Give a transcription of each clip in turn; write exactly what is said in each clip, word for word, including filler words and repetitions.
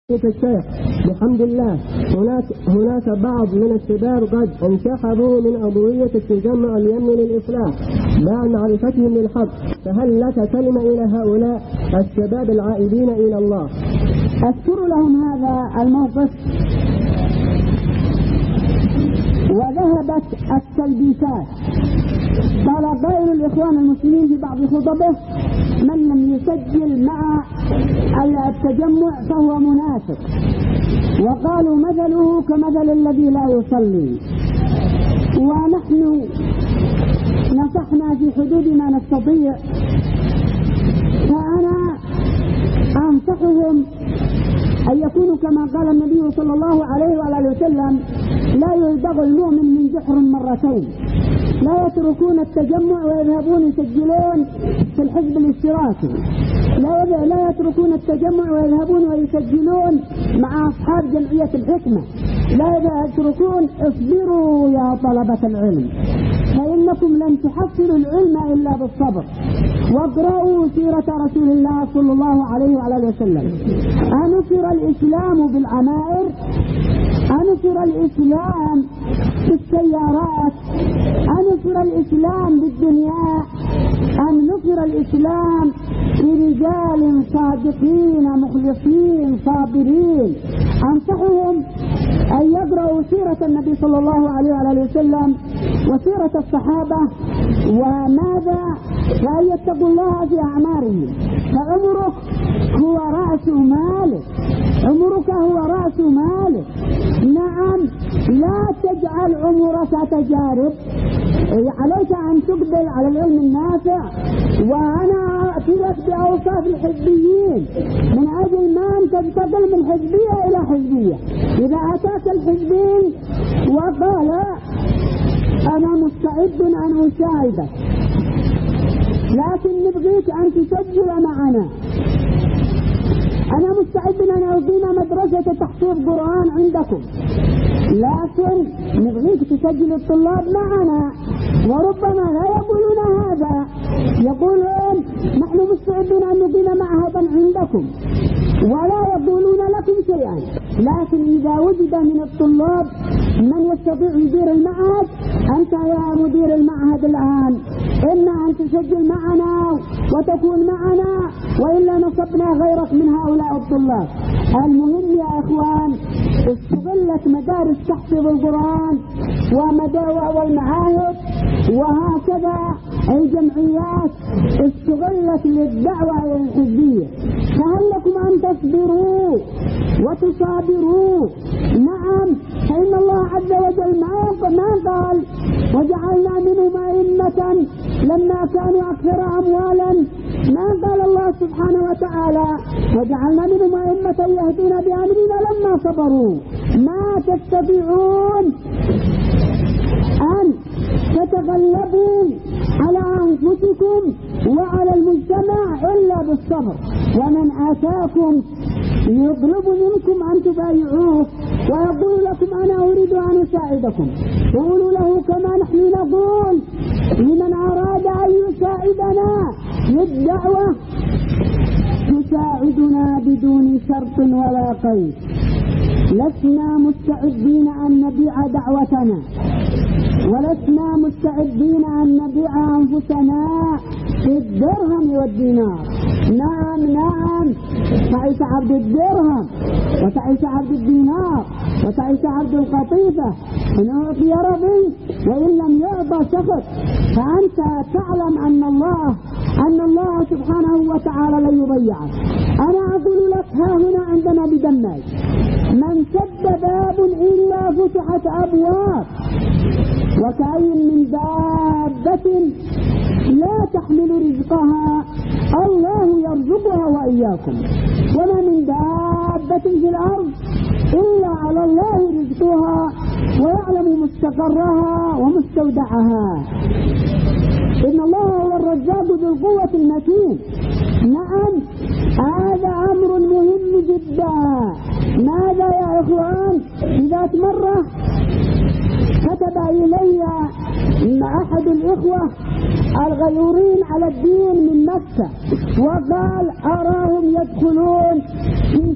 الشيخ بحمد الله هناك هناك بعض من الشباب قد انسحبوا من أضوية التجمع اليمني للإصلاح بعد معرفتهم للحق، فهل لك كلمة إلى هؤلاء الشباب العائدين إلى الله؟ أذكر لهم هذا الموقف وذهبت التلبيسات. قال قائل الإخوان المسلمين في بعض خطبه: من لم يسجل مع التجمع فهو منافق، وقالوا مثله كمثل الذي لا يصلي. ونحن نصحنا في حدود ما نستطيع، فأنا أنصحهم أن يكونوا كما قال النبي صلى الله عليه وآله وسلم: لا يلدغ المؤمن من جحر مرتين. لا يتركون التجمع ويذهبون يسجلون في الحزب الاشتراكي، لا لا يتركون التجمع ويذهبون ويسجلون مع أصحاب جمعية الحكمة، لا يتركون. اصبروا يا طلبة العلم، فإنكم لن تحصلوا العلم إلا بالصبر. واقرأوا سيرة رسول الله صلى الله عليه وآله وسلم. أنصر الإسلام بالعمائر؟ أنصر الإسلام بالسيارات؟ أنصر الإسلام بالدنيا؟ أم نصر الإسلام برجال صادقين مخلصين صابرين؟ أنصحهم أن يقرأوا سيرة النبي صلى الله عليه وآله وسلم وسيرة الصحابة، وماذا وأن يتقوا الله في أعمارهم، فعمرك هو رأس مالك، عمرك هو رأس مالك. نعم، لا تجعل عمرك تجارب، عليك أن تقبل على العلم النافع. وأنا أأتي لك بأوصاف الحزبيين من أجل ما أن تنتقل من حزبية إلى حزبية. إذا أتاك الحزبين وقال: أنا مستعد أن أساعدك، لكن نبغيك أن تسجل معنا، أنا مستعد أن أقيم مدرسة تحفيظ قرآن عندكم، لكن نبغيك تسجل الطلاب معنا. وربما لا يقولون هذا، يقولون: نحن مستعدين أن نقيم معهدا عندكم، ولا يقولون لكم شيئا. لكن إذا وجد من الطلاب من يستطيع يدير المعهد، أنت يا مدير المعهد الآن إما أن تسجل معنا وتكون معنا، وإلا نصبنا غيرك من هؤلاء الطلاب. المهم يا أخوان، استغلت مدارس تحفظ القرآن والمعاهد وهكذا الجمعيات استغلت للدعوة إلى الحزبية. فهل لكم أن تصبروا وتصابروا؟ نعم، فإن الله عز وجل ما قال: وجعلنا منهم أئمة لما كانوا أكثر أموالا. ما قال الله سبحانه وتعالى: وجعلنا منهم أئمة يهدون بأمرنا لما صبروا. ما تستطيعون أن تتغلبوا على أنفسكم وعلى المجتمع إلا بالصبر. ومن آتاكم يطلب منكم أن تبايعوه ويقول لكم: أنا أريد أن أساعدكم، قولوا له كما نحن نقول لمن أراد أن يساعدنا للدعوة: تساعدنا بدون شرط ولا قيد. لسنا مستعدين أن نبيع دعوتنا، ولسنا مستعدين أن نبيع أنفسنا في الدرهم والدينار. نعم نعم، تعيش عبد الدرهم وتعيش عبد الدينار وتعيش عبد القطيفة، إن أعطي رضي وإن لم يعطى سخط. فأنت تعلم أن الله أن الله سبحانه وتعالى لا يضيعك. أنا أقول لك ها هنا عندنا بدماج من سد باب إلا فتحت أبواب، وكأي من دابة لا تحمل رزقها الله يرزقها وإياكم، وما من دابة في الأرض إلا على الله رزقها ويعلم مستقرها ومستودعها. إن الله هو الرزاق ذو القوة المتين. نعم، هذا أمر مهم جدا. ماذا يا إخوان؟ ذات مرة كتب إلي أحد الإخوة الغيورين على الدين من مكة وقال: أراهم يدخلون في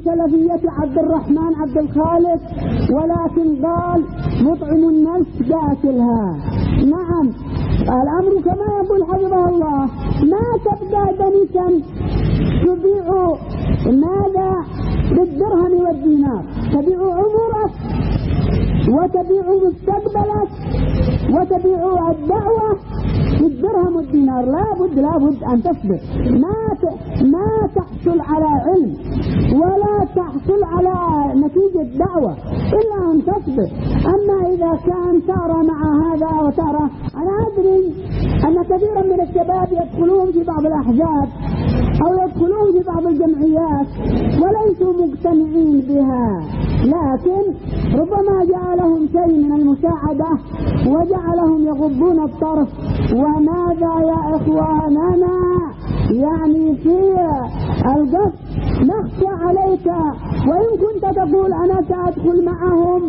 سلفية عبد الرحمن عبد الخالق، ولكن قال مطعم النفس قاتلها. نعم، الأمر كما يقول حفظه الله، ما تبقى دنيسا تبيع ماذا بالدرهم والدينار، تبيع عمرك وتبيع مستقبلك وتبيع الدعوة بالدرهم والدينار. لابد لابد أن تصبر، ما ما تحصل على علم ولا تحصل على نتيجة دعوة إلا أن تصبر. أما إذا كان ترى مع هذا وترى، أنا أدري أن كثيرا من الشباب يدخلون في بعض الأحزاب أو يدخلون في بعض الجمعيات وليسوا مقتنعين بها، لكن ربما جعلهم شيء من المساعدة وجعلهم يغضون الطرف. وماذا يا إخواننا يعني في القصد نخشى عليك، وإن كنت تقول أنا سأدخل معهم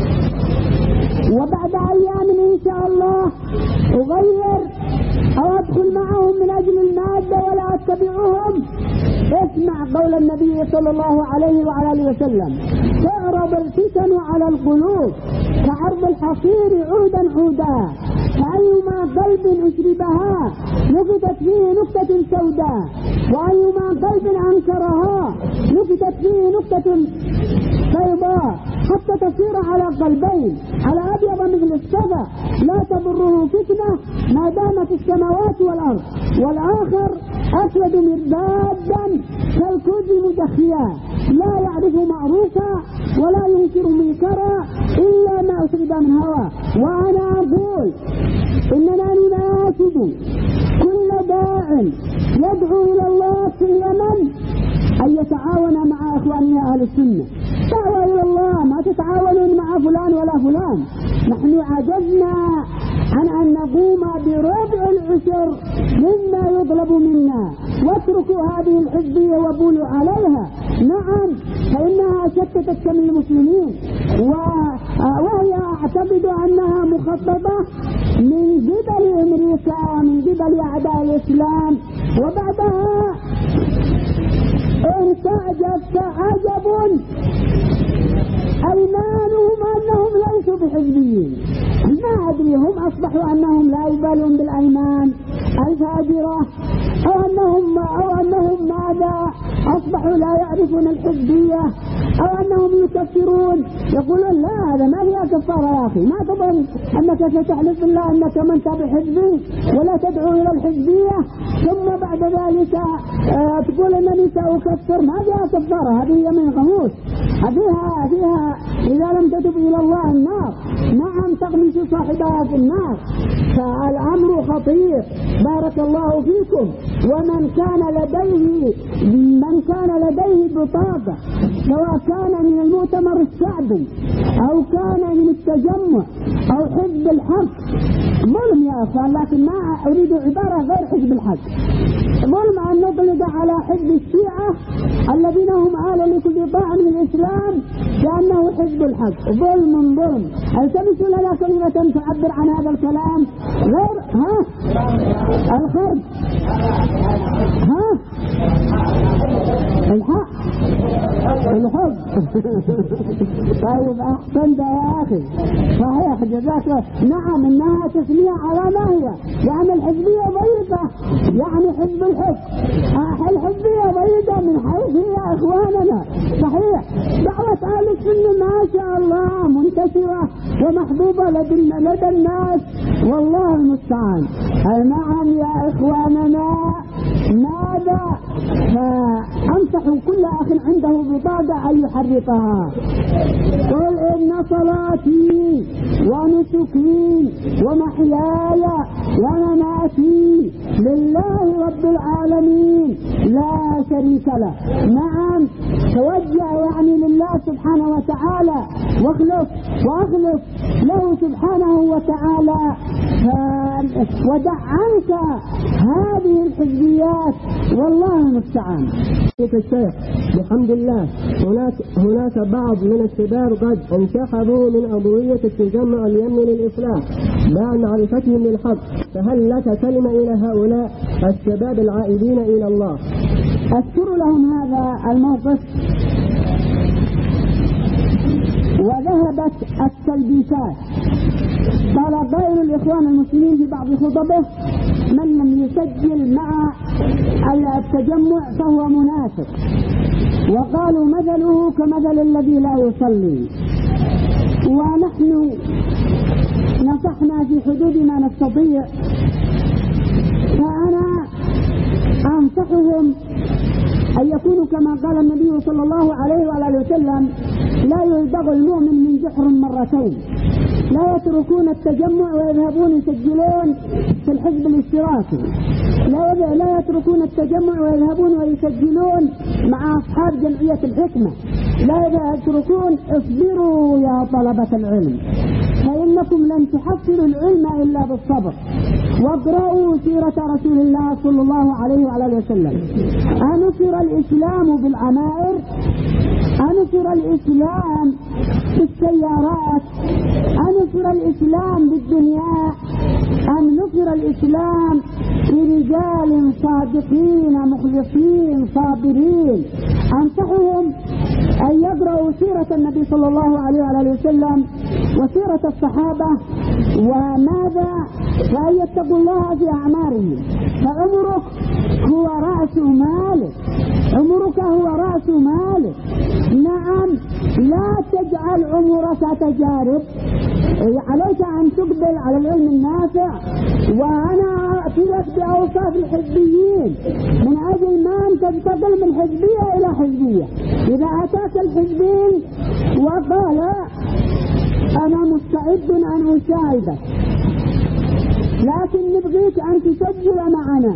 وبعد أيام إن شاء الله أغير أو أدخل معهم من أجل المادة ولا أتبعهم، اسمع قول النبي صلى الله عليه وعلى آله وسلم: تعرض الفتن على القلوب كعرض الحصير عودا عودا، فأيما قلب أشربها نكتت فيه نكتة سوداء، وأيما قلب أنكرها نكتت فيه نكتة بيضاء، حتى تصير على قلبين، على أبيض مثل الصفا لا تضره فتنة ما دامت السماوات والأرض، والآخر أسود مربادا كالكوز مدخيا لا يعرف معروفا ولا ينكر منكرا إلا ما أشرب من هواه. وأنا أقول إننا نناشد كل داع يدعو إلى الله في اليمن أن يتعاون مع إخواننا أهل السنة. دعوة إلى الله، ما تتعاونون مع فلان ولا فلان. نحن عجزنا عن أن نقوم بربع العشر مما يطلب منا، واتركوا هذه الحزبية وبولوا عليها. نعم، فإنها شتتت شمل المسلمين، وهي أعتقد أنها مخططة من قبل أمريكا، من قبل أعداء الإسلام. وبعدها ارتعجت فعجب أيمانهم أنهم ليسوا بحزبيين. ما أدري، هم أصبحوا أنهم لا يبالون بالأيمان الفاجرة، أو أنهم أو أنهم ماذا أصبحوا لا يعرفون الحزبية، أو أنهم يكفرون، يقولون لا هذا ما فيها كفارة يا أخي، ما تظن أنك ستحلف بالله أنك من تابع حزبي ولا تدعو إلى الحزبية ثم بعد ذلك آه تقول أنني سأكفر، ما فيها كفارة، هذه يمين غموس، فيها فيها إذا لم تتب إلى الله النار. نعم، تغمس صاحبها في النار. فالأمر خطير، بارك الله فيكم. ومن كان لديه من كان لديه بطاقة، سواء كان من المؤتمر الشعبي أو كان من التجمع أو حزب الحق، ظلم يا أخوان، لكن ما أريد عبارة غير حزب الحق، ظلم أن نطلق على حزب الشيعة الذين هم آل لكل طاعة من الإسلام كأنه حزب الحق. ظلم ظلم. التمسوا لنا كلمة تعبر عن هذا الكلام غير ها الخرج، ها الحق الحب. طيب أحسنت يا أخي، صحيح جزاك. نعم، إنها تسمية على ما هي، يعني الحزبية ضيقة، يعني حزب الحب. الحزبية ضيقة من حيث يا إخواننا. صحيح، دعوة أهل السنة ما شاء الله منتشرة ومحبوبة لدى, لدى الناس، والله المستعان. نعم يا إخواننا، ماذا فأنصح كل أخ عنده بطاقة أن يحرقها. قل إن صلاتي ونسكي ومحياي ومماتي لله رب العالمين لا شريك له. نعم، توجه يعني لله سبحانه وتعالى، واخلص واخلص له سبحانه وتعالى، ودع عنك هذه الحزبيات، والله المستعان. الشيخ بحمد الله، هناك هناك بعض من الشباب قد انسحبوا من أضوية التجمع اليمني للإصلاح بعد معرفتهم للحق، فهل لك كلمة إلى هؤلاء الشباب العائدين إلى الله؟ أذكر لهم هذا الموقف مسألة التلبيسات. قال قائل الإخوان المسلمين في بعض خطبه: من لم يسجل مع التجمع فهو منافق. وقالوا مثله كمثل الذي لا يصلي. ونحن نصحنا في حدود ما نستطيع، فأنا أنصحهم أن يكونوا كما قال النبي صلى الله عليه وآله وسلم: لا يلدغ المؤمن من جحر مرتين. لا يتركون التجمع ويذهبون يسجلون في الحزب الاشتراكي، لا, لا يتركون التجمع ويذهبون ويسجلون مع أصحاب جمعية الحكمة، لا يتركون. اصبروا يا طلبة العلم، فإنكم لن تحصلوا العلم إلا بالصبر. واقرأوا سيرة رسول الله صلى الله عليه وآله وسلم. أنصر الإسلام بالعمائر؟ أنصر الإسلام بالسيارات؟ أنصر الإسلام بالدنيا؟ أم نصر الإسلام برجال صادقين مخلصين صابرين؟ أنصحهم أن يقرأوا سيرة النبي صلى الله عليه وآله وسلم وسيرة الصحابة، وماذا وأن يتقوا الله في أعمارهم. فعمرك هو رأس مالك، عمرك هو رأس مالك. نعم، لا تجعل عمرك تجارب، عليك أن تقبل على العلم النافع. وأنا أعطيك بأوصاف الحزبيين من أجل ما أن تنتقل من حزبية إلى حزبية. إذا أتاك الحزبين وقال: أنا مستعد أن أساعدك، لكن نبغيك أن تسجل معنا،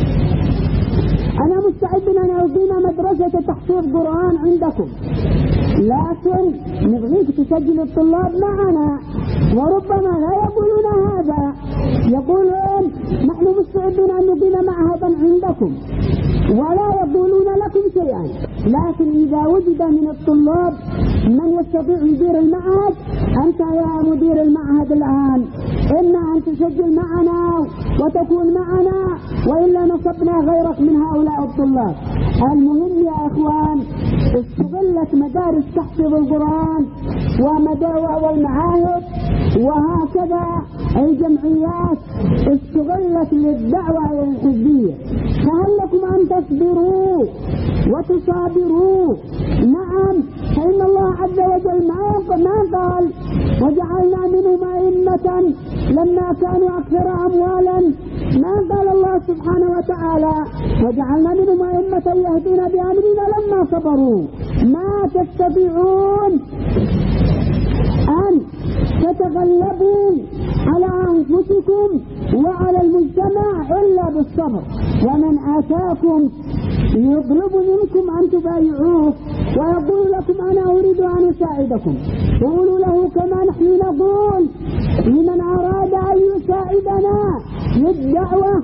أنا مستعد أن أقيم مدرسة تحفيظ قرآن عندكم، لكن نبغيك تسجل الطلاب معنا. وربما لا يقولون هذا، يقولون: نحن مستعدون أن نقيم معهدا عندكم، ولا يقولون لكم شيئا. لكن إذا وجد من الطلاب من يستطيع يدير المعهد، أنت يا مدير المعهد الآن إما أن تسجل معنا وتكون معنا، وإلا نصبنا غيرك من هؤلاء الطلاب. المهم يا أخوان، استغلت مدارس تحفظ القرآن ومدارس والمعاهد وهكذا الجمعيات استغلت للدعوة إلى الحزبية. فهل لكم أن تصبروا وتصابروا؟ نعم، فإن الله عز وجل ما قال: وجعلنا منهم أئمة لما كانوا أكثر أموالا. ما قال الله سبحانه وتعالى: وجعلنا منهم أئمة يهدون بأمرنا لما صبروا. ما تستطيعون أن تتغلبوا على أنفسكم وعلى المجتمع إلا بالصبر. ومن آتاكم يطلب منكم أن تبايعوه ويقول لكم: أنا أريد أن أساعدكم، قولوا له كما نحن نقول لمن أراد أن يساعدنا للدعوة: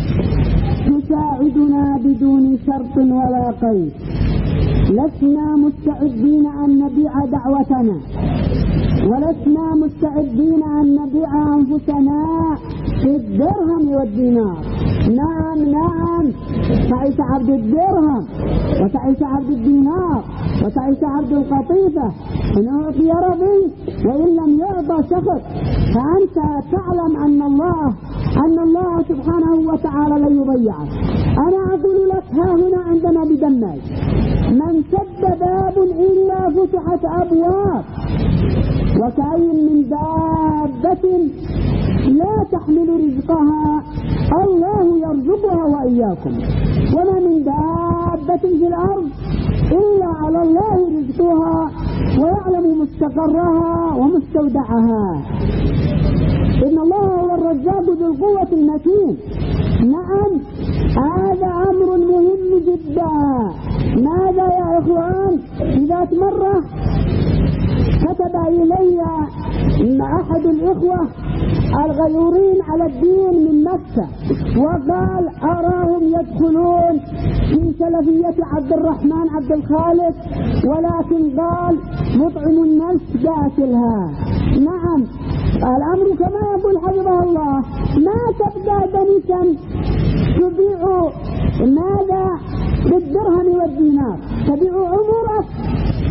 تساعدنا بدون شرط ولا قيد. لسنا مستعدين أن نبيع دعوتنا، ولسنا مستعدين أن نبيع أنفسنا في الدرهم والدينار. نعم نعم، تعيش عبد الدرهم وتعيش عبد الدينار وتعيش عبد القطيفة، إن أعطي رضي وإن لم يعطى سخط. فأنت تعلم أن الله أن الله سبحانه وتعالى لا يضيعك. أنا أقول لك ها هنا عندنا بدمج: من سد باب إلا فتحت أبواب، وكأي من دابة لا تحمل رزقها الله يرزقها وإياكم، وما من دابة في الأرض إلا على الله رزقها ويعلم مستقرها ومستودعها. إن الله هو الرزاق ذو القوة المتين. نعم، هذا أمر مهم جدا. ماذا يا إخوان؟ إذا مرة كتب إلي أحد الإخوة الغيورين على الدين من مكة وقال: أراهم يدخلون في سلفية عبد الرحمن عبد الخالق، ولكن قال مطعم النفس قاتلها. نعم، الأمر كما يقول حفظه الله: ما تبقى دنيسا تبيع ماذا بالدرهم والدينار، تبيع عمرك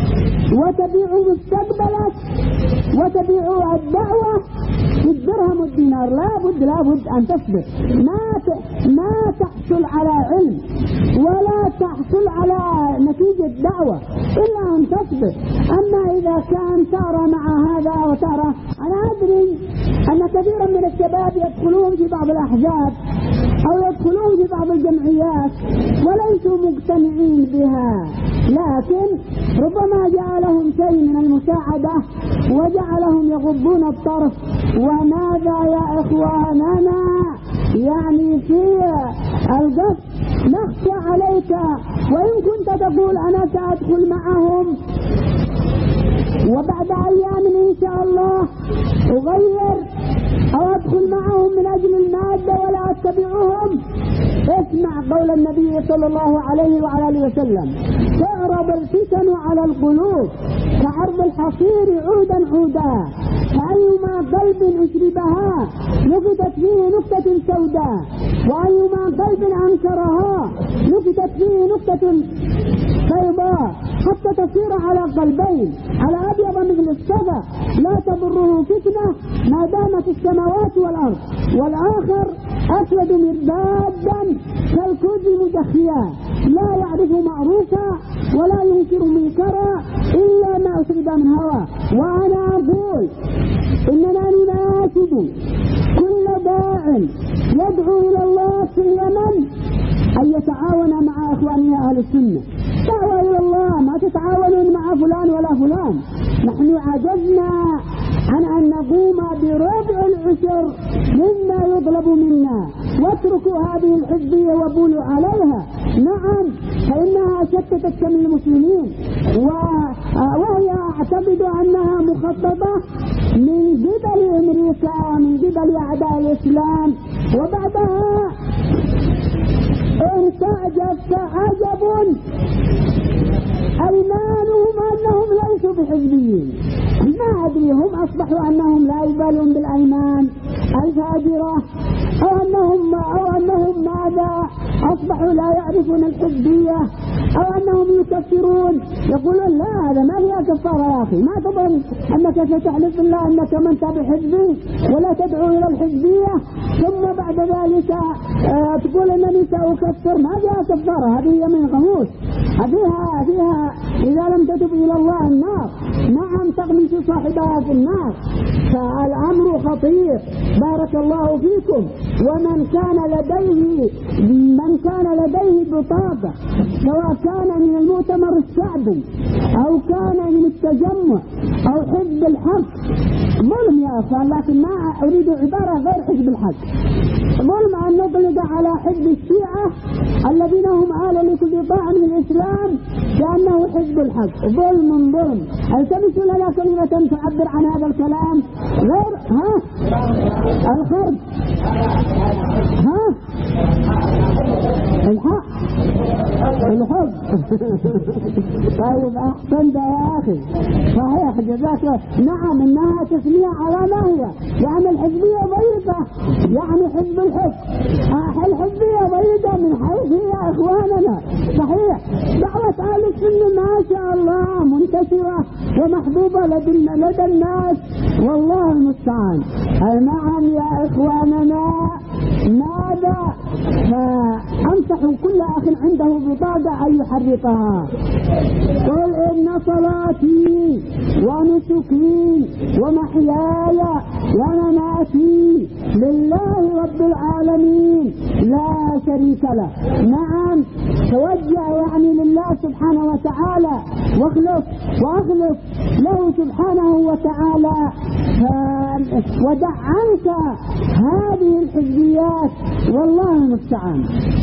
وتبيع مستقبلك وتبيع الدعوة بالدرهم والدينار. لابد لابد أن تصبر، ما ما تحصل على علم ولا تحصل على نتيجة دعوة إلا أن تصبر. أما إذا كان ترى مع هذا وترى، أنا أدري أن كثيرا من الشباب يدخلون في بعض الأحزاب أو يدخلون في بعض الجمعيات وليسوا مقتنعين بها، لكن ربما جعلهم شيء من المساعدة وجعلهم يغضون الطرف. وماذا يا إخواننا يعني في القصد نخشى عليك، وإن كنت تقول أنا سأدخل معهم وبعد أيام إن شاء الله أغير أو أدخل معهم من أجل المادة ولا أتبعهم، اسمع قول النبي صلى الله عليه وعلى آله وسلم: تعرض الفتن على القلوب كعرض الحصير عودا عودا، فأيما قلب أشربها نكتت فيه نكتة سوداء، وأيما قلب أنكرها نكتت فيه نكتة بيضاء، حتى تصير على قلبين على أبيض مثل الصفا لا تضره فتنة ما دامت السماوات والأرض، والآخر أسود مربادا كالكوز مدخيا لا يعرف معروفا ولا ينكر منكرا إلا ما أشرب من هوى. وأنا أقول إننا نناشد كل داع يدعو إلى الله في اليمن أن يتعاون مع إخواننا أهل السنة. دعوة إلى الله، ما تتعاونون مع فلان ولا فلان. نحن عجزنا عن أن نقوم بربع العشر مما يطلب منا، واتركوا هذه الحزبية وبولوا عليها. نعم، فإنها شتتت من المسلمين، وهي أعتقد أنها مخططة من قبل أمريكا من قبل أعداء الإسلام. وبعدها ارتعجت عجب أيمانهم أنهم ليسوا بحزبيين. ما أدري هم أصبحوا أنهم لا يبالون بالأيمان الفاجرة أو أنهم أو أنهم ماذا أصبحوا لا يعرفون الحزبية أو أنهم يكفرون، يقولون لا هذا ما فيها كفارة يا أخي، ما تظن أنك ستحلف بالله أنك من تابع حزبي ولا تدعو إلى الحزبية ثم بعد ذلك آه تقول أنني سأكفر. ما فيها كفارة، هذه يمين غموس، هذه فيها إذا لم تتب إلى الله النار. نعم تغمس صاحبها في النار. فالأمر خطير. بارك الله فيكم. ومن كان لديه من كان لديه بطاقة سواء كان من المؤتمر الشعبي أو كان من التجمع أو حزب الحق، ظلم يا أخوان، لكن ما أريد عبارة غير حزب الحق، ظلم أن نطلق على حزب الشيعة الذين هم آل لكل طاعة من الإسلام كأنه حزب الحق. ظلم ظلم. التمسوا لنا كلمة تعبر عن هذا الكلام غير ها الخرج ها الحق الحب. طيب أحسنت يا أخي، صحيح جزاك. نعم إنها تسمية على ما هي، يعني الحزبية ضيقة، يعني حزب الحب. الحزبية ضيقة من حيث يا إخواننا. صحيح دعوة أهل السنة ما شاء الله منتشرة ومحبوبة لدى, لدى الناس، والله المستعان. نعم يا إخواننا. ماذا؟ فأنصح كل أخ عنده بطاقة أن يحرقها. قل إن صلاتي ونسكي ومحياي ومماتي لله رب العالمين لا شريك له. نعم توجه يعني لله سبحانه وتعالى واخلص واخلص له سبحانه وتعالى، ودع عنك هذه الحزبيات والله المستعان.